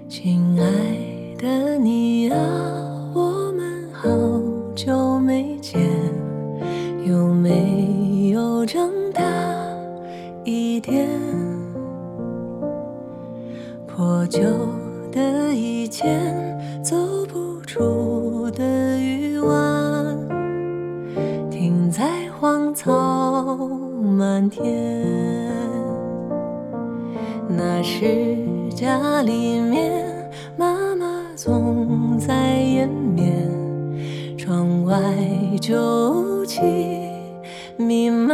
亲爱的你啊，我们好久没见，有没有长大一点？破旧的以前，走不出的欲望，停在荒草满天。那时家里面，妈妈总在延绵，窗外酒气弥漫。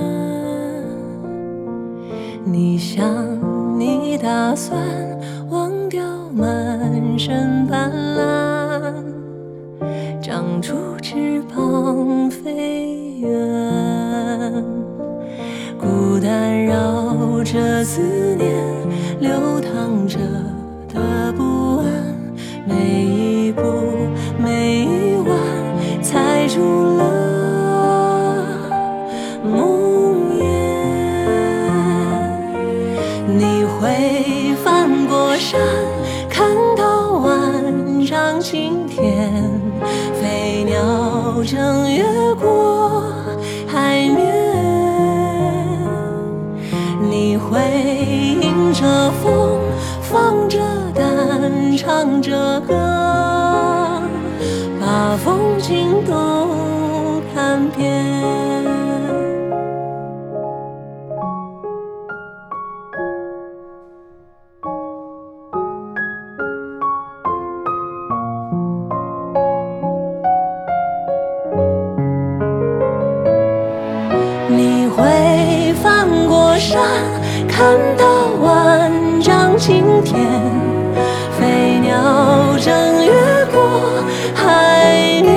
你想，你打算忘掉满身斑斓，长出翅膀飞远。孤单绕着思念，流淌着的不安，每一步每一弯，踩出了梦魇。你会翻过山，看到万丈青天，飞鸟正越过海面。你会迎着风，放着胆，唱着歌，把风景都看遍。你会翻过山，看到万丈青天，飞鸟正越过海面。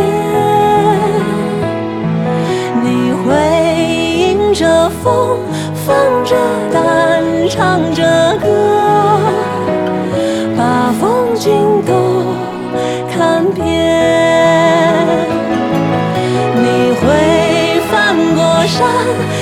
你会迎着风，放着胆，唱着歌，把风景都看遍。你会翻过山，